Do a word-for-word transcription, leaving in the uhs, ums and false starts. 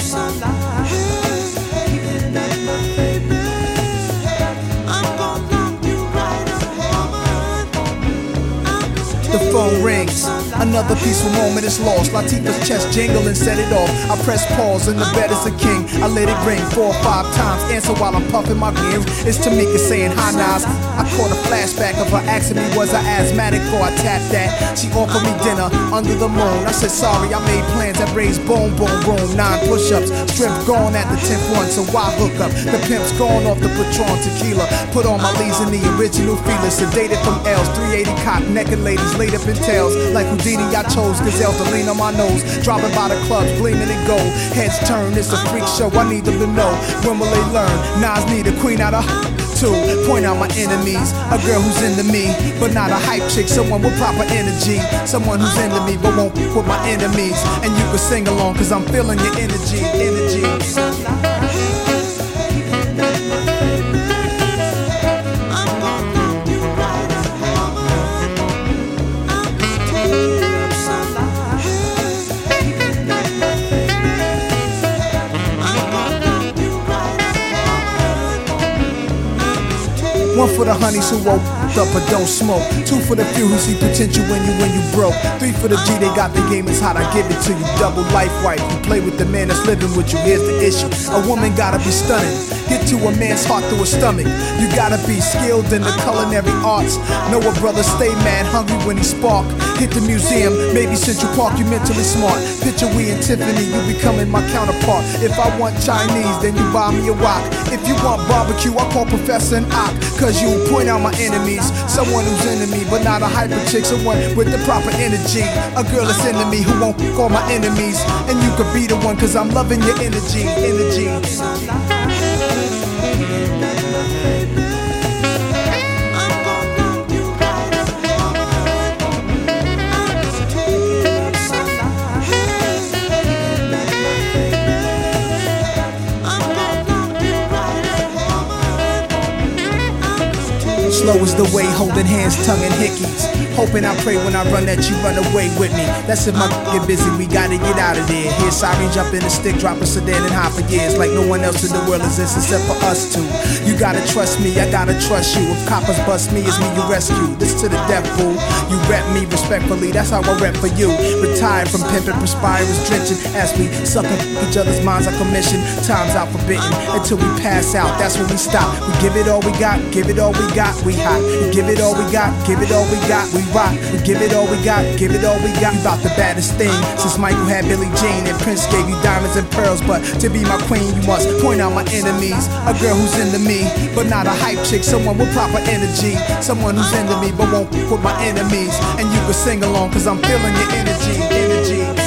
The phone rings, another peaceful moment is lost. Latifah's chest jingle and set it off. I press pause and the bed is a king. I let it ring four or five times, answer while I'm puffing my beer. It's Tamika saying hi Nas. I caught a flashback of her asking me was I asthmatic before I tapped that. She offered me dinner under the moon. I said sorry, I made plans that raised boom boom room. Nine push-ups, strength gone at the tenth one, so why hook up? The pimp's gone off the Patron tequila. Put on my leaves in the original feeler. Sedated from L's, three eighty cock, naked ladies laid up in tails. Like Houdini, I chose gazelle to lean on my nose. Dropping by the clubs, gleaming in gold. Heads turn, it's a freak show, I need them to know. When will they learn? Nas need a queen out of two. Point out my enemies, a girl who's into me, but not a hype chick. Someone with proper energy, someone who's into me, but won't with my enemies. And you can sing along, cause I'm feeling your energy, energy. One for the honeys who woke up but don't smoke. Two for the few who see potential when you when you broke. Three for the G, they got the game is hot, I give it to you. Double life wife, you play with the man that's living with you. Here's the issue, a woman gotta be stunning. Get to a man's heart through a stomach. You gotta be skilled in the culinary arts. Know a brother stay mad hungry when he spark. Hit the museum, maybe Central Park, you mentally smart. Picture we and Tiffany, you becoming my counterpart. If I want Chinese, then you buy me a wok. If you want barbecue, I call Professor and Ock. Cause you point out my enemies, someone who's into me, but not a hyper chick, someone with the proper energy. A girl that's into me who won't call my enemies. And you could be the one, cause I'm loving your energy, energy. Slow is the way, holding hands, tongue and hickeys. Hoping I pray when I run that you run away with me. That's if my get busy, we gotta get out of there. Hear siren jump in the stick, drop a sedan and high for years. Like no one else in the world exists except for us two. You gotta trust me, I gotta trust you. If coppers bust me, it's me you rescue. This to the death, boo. You rep me respectfully, that's how I rep for you. Retired from pimping, perspirers drenching. As we sucking each other's minds on commission. Time's out forbidden until we pass out, that's when we stop. We give it all we got, give it all we got. We hot, we give it all we got, give it all we got. We rock, we give it all we got, give it all we got. You about the baddest thing since Michael had Billie Jean and Prince gave you diamonds and pearls. But to be my queen, you must point out my enemies. A girl who's into me, but not a hype chick. Someone with proper energy, someone who's into me, but won't with my enemies. And you can sing along, cause I'm feeling your energy, energy.